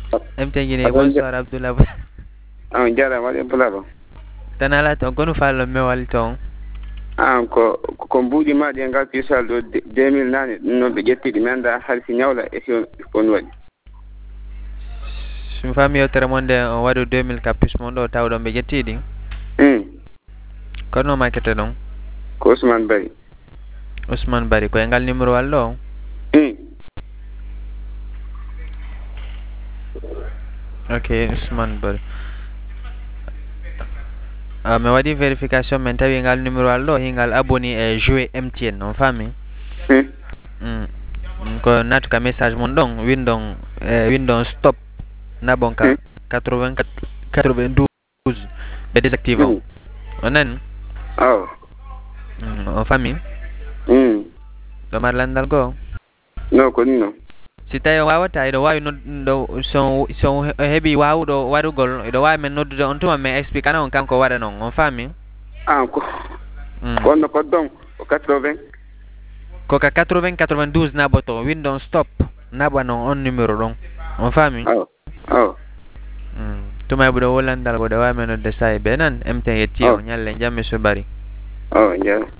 MT Guinée, Asan bonsoir Abdoulaye. jara ma pularo. Tanala ton kono fallo me walton. Ko mbuuɗi ma ɗi ngal pisal ɗo 2009 noon ɓe ƴettiɗi mi annda hay si ñawla e kon waɗi. Sum fami yewtere monde on waɗu 2000 campus mon ɗo tawɗon ɓe ƴettiɗi. Kono makete ɗon? Ko Ousmane Bari. Ousmane Bari koye ngal numéro wal ɗo? Ok, Ousmane Bari. Mi waɗi vérification min tawi ngal numéro wal ɗo hingal aboni e jouer MTN on fami? Ko natu ka message mon ɗon windon stop nabon ka 92 ɓe désactive on. On nani? On fami? Ɗo mar landal goo? No ko ni non. Si tawi on wawata eɗo wawi nodduɗo son heeɓi wawuɗo waɗugol eɗo wawi men noddude on tuma min explique ana on kanko waɗa noon on faami? Ko onno ko donc ko 80 ko ka 80 92 naboto windon stop naba noon on numéro ɗon on faami? tuma e ɓuɗo wolandal ɓo ɗo wawi men nodde sahi ɓe nan MTN yetti o ñalle jamme so bari. Jara.